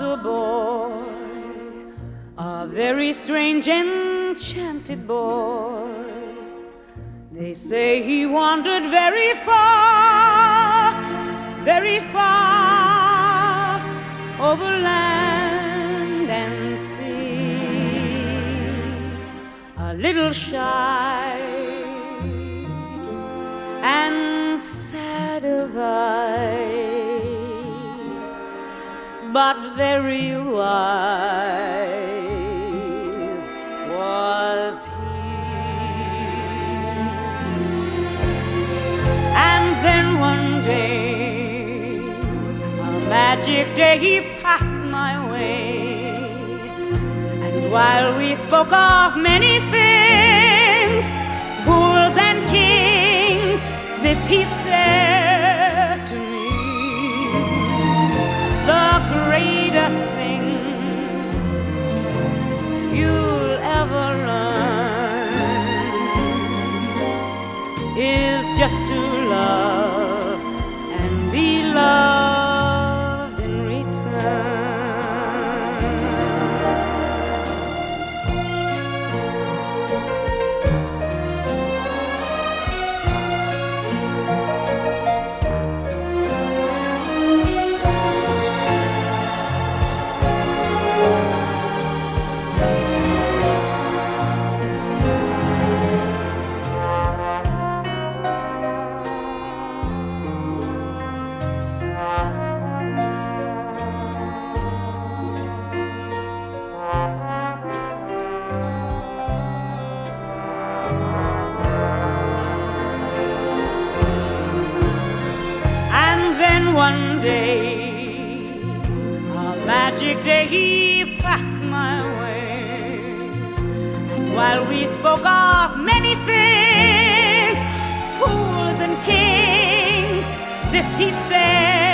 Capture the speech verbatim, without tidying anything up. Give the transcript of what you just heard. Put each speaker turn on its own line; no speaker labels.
a boy, a very strange, enchanted boy. They say he wandered very far, very far, over land and sea. A little shy and sad of eye, but very wise was he. And then one day, a magic day, he passed my way. And while we spoke of many things, fools and kings, this he said to me: the greatest thing you'll ever learn is just to love and be loved in return. One day, a magic day, he passed my way. And while we spoke of many things, fools and kings, this he said: